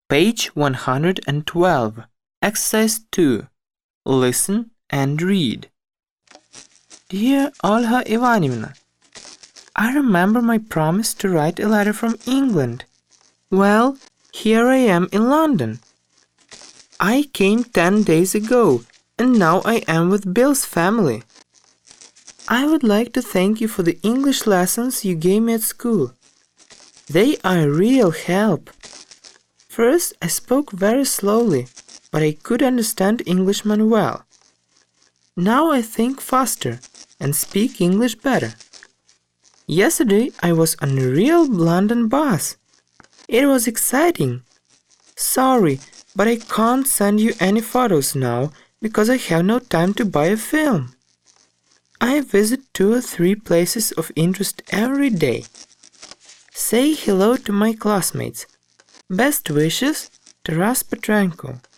Page 112. Exercise 2. Listen and read. Dear Olha Ivanivna, I remember my promise to write a letter from England. Well, here I am in London. I came 10 days ago, and now I am with Bill's family. I would like to thank you for the English lessons you gave me at school. They are a real help. First, I spoke very slowly, but I could understand Englishmen well. Now I think faster and speak English better. Yesterday, I was on a real London bus. It was exciting. Sorry, but I can't send you any photos now because I have no time to buy a film. I visit 2 or 3 places of interest every day. Say hello to my classmates. Best wishes, Taras Petrenko.